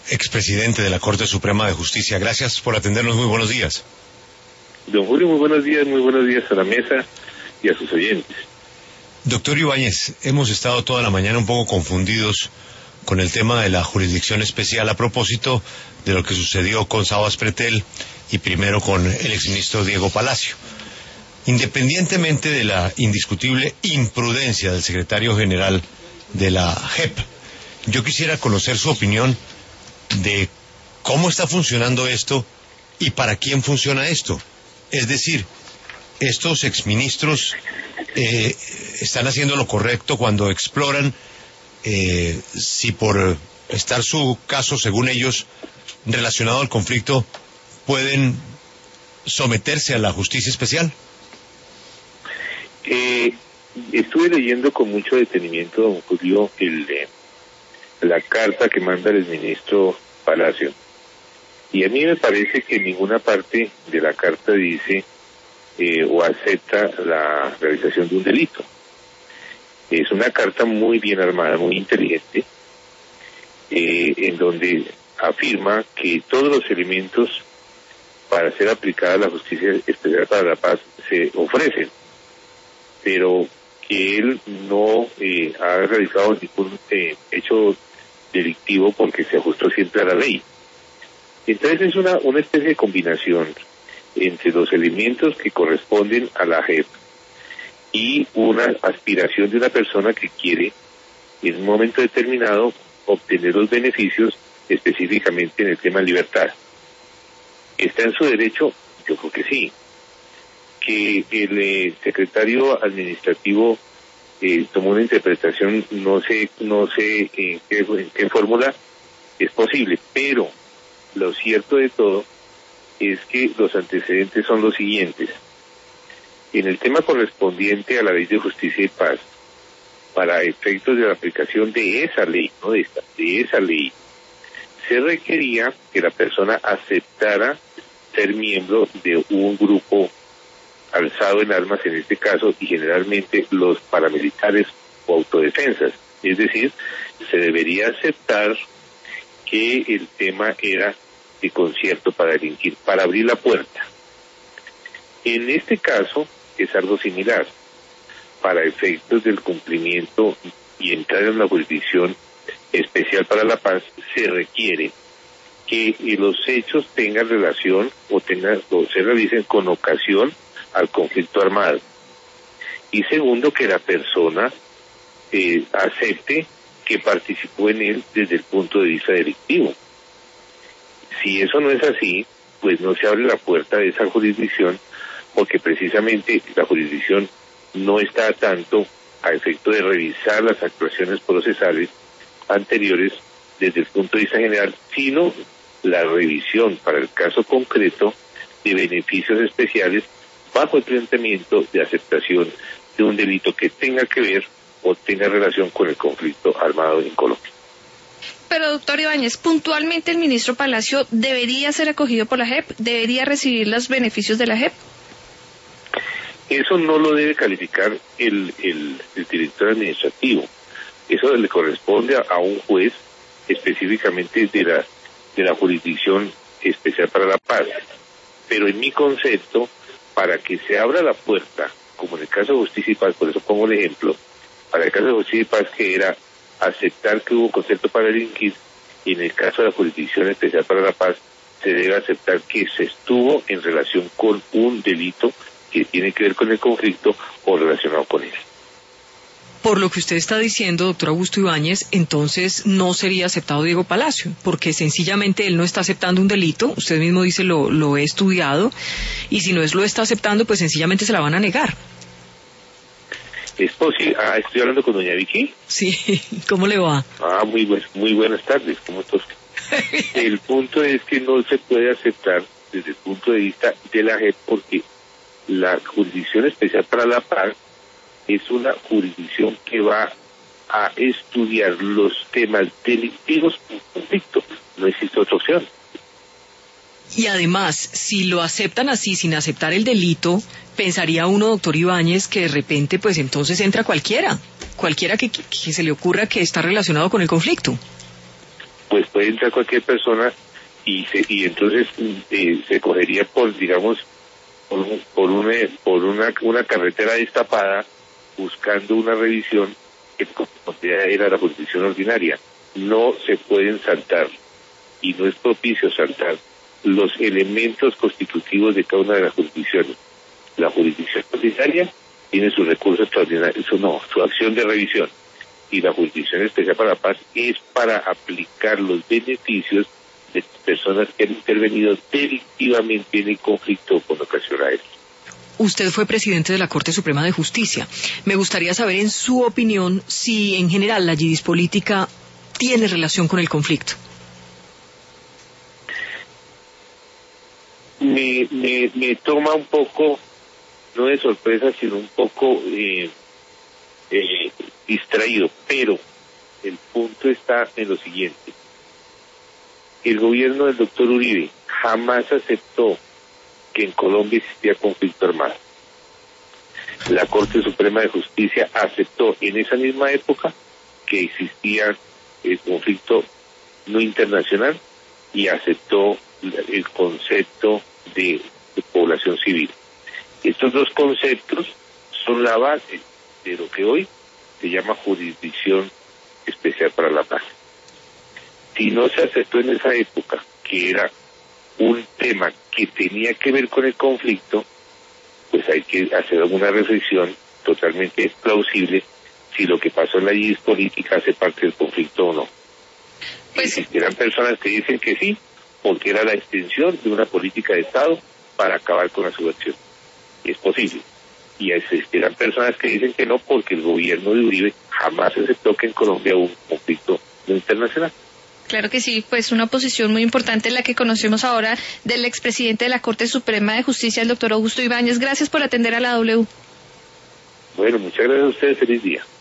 expresidente de la Corte Suprema de Justicia. Gracias por atendernos, muy buenos días. Don Julio, muy buenos días a la mesa y a sus oyentes. Doctor Ibáñez, hemos estado toda la mañana un poco confundidos con el tema de la jurisdicción especial a propósito de lo que sucedió con Sabas Pretel y primero con el exministro Diego Palacio. Independientemente de la indiscutible imprudencia del secretario general de la JEP, yo quisiera conocer su opinión de cómo está funcionando esto y para quién funciona esto. Es decir, estos exministros están haciendo lo correcto cuando exploran si por estar su caso, según ellos, relacionado al conflicto, pueden someterse a la justicia especial. Estuve leyendo con mucho detenimiento, don Julio, la carta que manda el ministro Palacio. Y a mí me parece que en ninguna parte de la carta dice o acepta la realización de un delito. Es una carta muy bien armada, muy inteligente, en donde afirma que todos los elementos para ser aplicada la justicia especial para la paz se ofrecen, pero que él no ha realizado ningún hecho delictivo porque se ajustó siempre a la ley. Entonces es una especie de combinación entre los elementos que corresponden a la JEP y una aspiración de una persona que quiere en un momento determinado obtener los beneficios específicamente en el tema de libertad. ¿Está en su derecho? Yo creo que sí. Que el secretario administrativo tomó una interpretación, no sé en qué fórmula es posible, pero lo cierto de todo es que los antecedentes son los siguientes. En el tema correspondiente a la Ley de Justicia y Paz, para efectos de la aplicación de esa ley, no de esta, de esa ley, se requería que la persona aceptara ser miembro de un grupo alzado en armas en este caso, y generalmente los paramilitares o autodefensas. Es decir, se debería aceptar que el tema era de concierto para delinquir, para abrir la puerta. En este caso es algo similar. Para efectos del cumplimiento y entrar en la jurisdicción especial para la paz, se requiere que los hechos tengan relación o se realicen con ocasión al conflicto armado. Y segundo, que la persona acepte que participó en él desde el punto de vista delictivo. Si eso no es así, pues no se abre la puerta de esa jurisdicción, porque precisamente la jurisdicción no está tanto a efecto de revisar las actuaciones procesales anteriores desde el punto de vista general, sino la revisión para el caso concreto de beneficios especiales bajo el planteamiento de aceptación de un delito que tenga que ver o tenga relación con el conflicto armado en Colombia. Pero, doctor Ibáñez, puntualmente el ministro Palacio debería ser acogido por la JEP, debería recibir los beneficios de la JEP. Eso no lo debe calificar el director administrativo. Eso le corresponde a un juez específicamente de la jurisdicción especial para la paz. Pero en mi concepto, para que se abra la puerta, como en el caso de Justicia y Paz, por eso pongo el ejemplo, para el caso de Justicia y Paz, que era aceptar que hubo concepto para delinquir, y en el caso de la Jurisdicción Especial para la Paz, se debe aceptar que se estuvo en relación con un delito que tiene que ver con el conflicto o relacionado con él. Por lo que usted está diciendo, doctor Augusto Ibáñez, entonces no sería aceptado Diego Palacio, porque sencillamente él no está aceptando un delito, usted mismo dice lo he estudiado, y si no lo está aceptando, pues sencillamente se la van a negar. ¿Es posible? Estoy hablando con doña Vicky. Sí, ¿cómo le va? Muy buenas tardes, ¿cómo estás? El punto es que no se puede aceptar desde el punto de vista de la JEP, porque la Jurisdicción Especial para la Paz es una jurisdicción que va a estudiar los temas delictivos en conflicto. No existe otra opción. Y además, si lo aceptan así, sin aceptar el delito, pensaría uno, doctor Ibáñez, que de repente, pues entonces entra cualquiera que se le ocurra que está relacionado con el conflicto. pues puede entrar cualquier persona y entonces se cogería por, digamos, por una carretera destapada, buscando una revisión que era la jurisdicción ordinaria. No se pueden saltar, y no es propicio saltar, los elementos constitutivos de cada una de las jurisdicciones. La jurisdicción ordinaria tiene su recurso extraordinario, su acción de revisión, y la Jurisdicción Especial para la Paz es para aplicar los beneficios de personas que han intervenido delictivamente en el conflicto con ocasión a esto. Usted fue presidente de la Corte Suprema de Justicia. Me gustaría saber, en su opinión, si en general la yidis política tiene relación con el conflicto. Me toma un poco, no de sorpresa, sino un poco distraído, pero el punto está en lo siguiente. El gobierno del doctor Uribe jamás aceptó que en Colombia existía conflicto armado. La Corte Suprema de Justicia aceptó en esa misma época que existía el conflicto no internacional y aceptó el concepto de población civil. Estos dos conceptos son la base de lo que hoy se llama Jurisdicción Especial para la Paz. Si no se aceptó en esa época que era un tema que tenía que ver con el conflicto, pues hay que hacer alguna reflexión totalmente plausible si lo que pasó en la yidis política hace parte del conflicto o no. Pues existirán personas que dicen que sí, porque era la extensión de una política de Estado para acabar con la subversión. Es posible. Y existirán personas que dicen que no, porque el gobierno de Uribe jamás aceptó que en Colombia hubo un conflicto no internacional. Claro que sí, pues una posición muy importante la que conocemos ahora del expresidente de la Corte Suprema de Justicia, el doctor Augusto Ibáñez. Gracias por atender a la W. Bueno, muchas gracias a ustedes. Feliz día.